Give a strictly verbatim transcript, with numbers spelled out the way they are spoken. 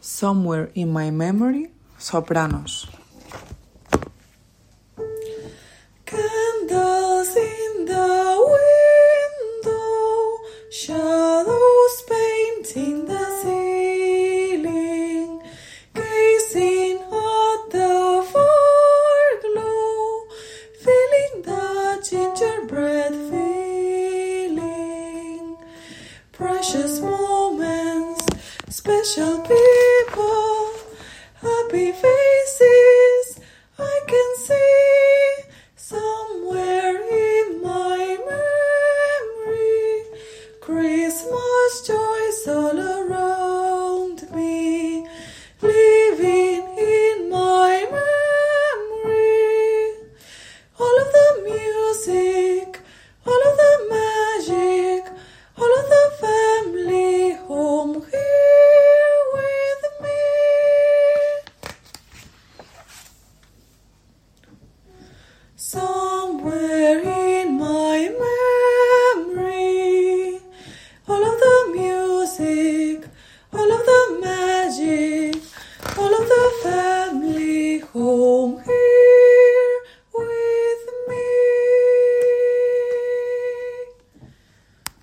Somewhere in my memory, Sopranos. Candles in the window, shadows painting the ceiling, gazing at the foreglow, feeling the gingerbread feeling. Precious moments, special people, happy faces I can see somewhere in my memory. Christmas joys all around me, living in my memory. All of the music, all of the magic, all of the family home here with me. So